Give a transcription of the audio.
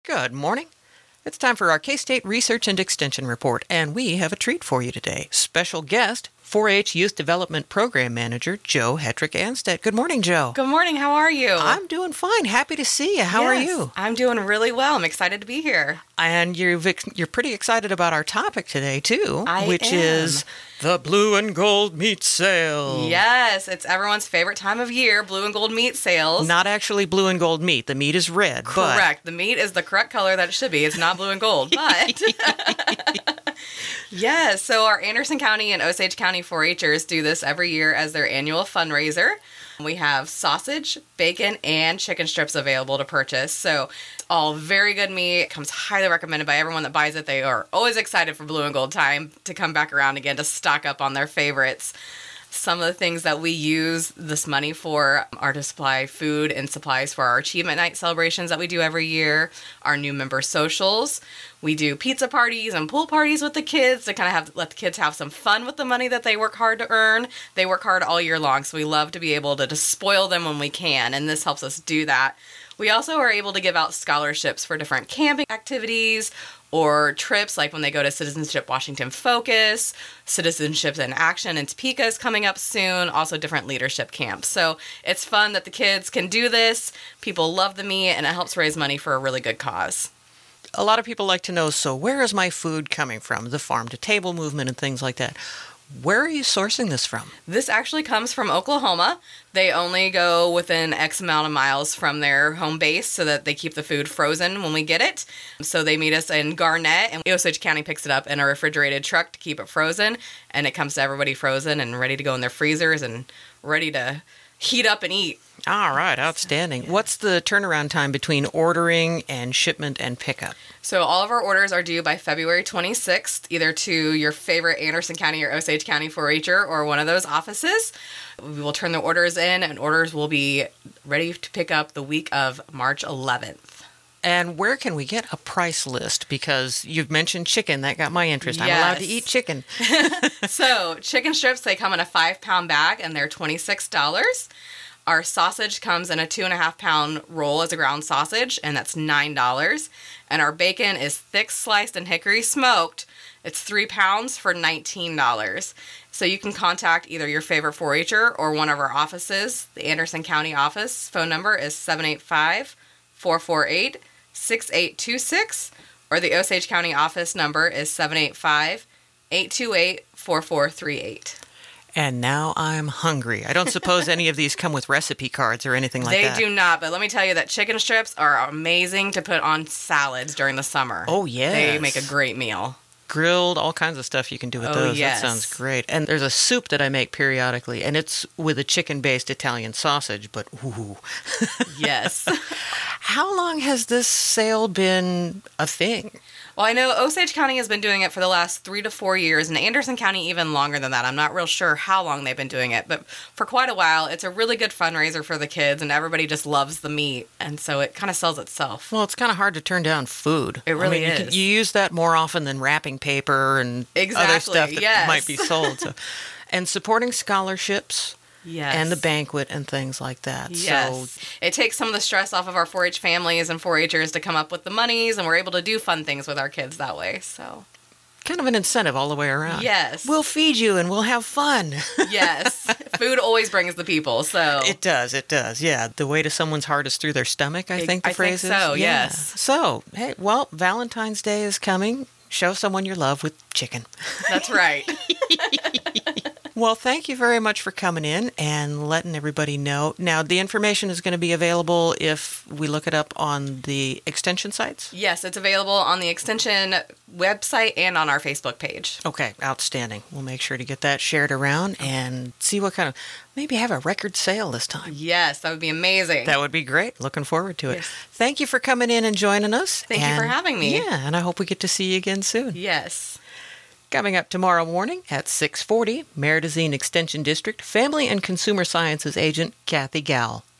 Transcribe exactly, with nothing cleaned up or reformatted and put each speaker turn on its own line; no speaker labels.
Good morning. It's time for our K-State Research and Extension Report, and we have a treat for you today. Special guest, four H Youth Development Program Manager, Joe Hetrick-Anstedt. Good morning, Joe.
Good morning. How are you?
I'm doing fine. Happy to see you. How
yes,
are you?
I'm doing really well. I'm excited to be here.
And you're, you're pretty excited about our topic today, too,
I
which
am.
is the Blue and Gold Meat Sale.
Yes, it's everyone's favorite time of year, blue and gold meat sales.
Not actually blue and gold meat. The meat is red.
Correct. But... the meat is the correct color that it should be. It's not blue and gold, but... Yes, so our Anderson County and Osage County four H'ers do this every year as their annual fundraiser. We have sausage, bacon, and chicken strips available to purchase. So all very good meat. It comes highly recommended by everyone that buys it. They are always excited for blue and gold time to come back around again to stock up on their favorites. Some of the things that we use this money for are to supply food and supplies for our Achievement Night celebrations that we do every year, our new member socials. We do pizza parties and pool parties with the kids to kind of have let the kids have some fun with the money that they work hard to earn. They work hard all year long, so we love to be able to just spoil them when we can, and this helps us do that. We also are able to give out scholarships for different camping activities or trips, like when they go to Citizenship Washington Focus, Citizenships in Action in Topeka is coming up soon, also different leadership camps. So it's fun that the kids can do this. People love the meat, and it helps raise money for a really good cause.
A lot of people like to know, so where is my food coming from? The farm-to-table movement and things like that. Where are you sourcing this from?
This actually comes from Oklahoma. They only go within X amount of miles from their home base so that they keep the food frozen when we get it. So they meet us in Garnett, and Osage County picks it up in a refrigerated truck to keep it frozen, and it comes to everybody frozen and ready to go in their freezers and ready to heat up and eat.
All right, outstanding. Yeah. What's the turnaround time between ordering and shipment and pickup?
So all of our orders are due by February twenty-sixth, either to your favorite Anderson County or Osage County four H'er or one of those offices. We will turn the orders in, and orders will be ready to pick up the week of March eleventh.
And where can we get a price list? Because you've mentioned chicken. That got my interest.
Yes.
I'm allowed to eat chicken.
So chicken strips, they come in a five-pound bag, and they're twenty-six dollars. Our sausage comes in a two and a half pound roll as a ground sausage, and that's nine dollars. And our bacon is thick sliced and hickory smoked. It's three pounds for nineteen dollars. So you can contact either your favorite four H'er or one of our offices. The Anderson County office phone number is seven eight five, four four eight, six eight two six, or the Osage County office number is seven eight five, eight two eight, four four three eight.
And now I'm hungry. I don't suppose any of these come with recipe cards or anything like
they
that.
They do not, but let me tell you that chicken strips are amazing to put on salads during the summer.
Oh, yes.
They make a great meal.
Grilled, all kinds of stuff you can do with
oh,
those.
Yes.
That sounds great. And there's a soup that I make periodically, and it's with a chicken-based Italian sausage, but ooh.
Yes.
How long has this sale been a thing?
Well, I know Osage County has been doing it for the last three to four years, and Anderson County even longer than that. I'm not real sure how long they've been doing it, but for quite a while, it's a really good fundraiser for the kids, and everybody just loves the meat, and so it kind of sells itself.
Well, it's kind of hard to turn down food.
It really
I mean,
is.
You, can, you use that more often than wrapping paper and
exactly,
other stuff that
yes.
might be sold. So. And supporting scholarships.
Yes.
And the banquet and things like that.
Yes. So it takes some of the stress off of our four H families and four H'ers to come up with the monies, and we're able to do fun things with our kids that way. So
kind of an incentive all the way around.
Yes.
We'll feed you and we'll have fun.
Yes. Food always brings the people, so.
It does, it does. Yeah, the way to someone's heart is through their stomach, I think the
I
phrase
think
is.
so,
yeah.
yes.
So, hey, well, Valentine's Day is coming. Show someone your love with chicken.
That's right.
Well, thank you very much for coming in and letting everybody know. Now, the information is going to be available if we look it up on the extension sites?
Yes, it's available on the extension website and on our Facebook page.
Okay, outstanding. We'll make sure to get that shared around and see what kind of, maybe have a record sale this time.
Yes, that would be amazing.
That would be great. Looking forward to it.
Yes.
Thank you for coming in and joining us.
Thank
and,
you for having me.
Yeah, and I hope we get to see you again soon.
Yes.
Coming up tomorrow morning at six forty, Meridazine Extension District Family and Consumer Sciences Agent Kathy Gall.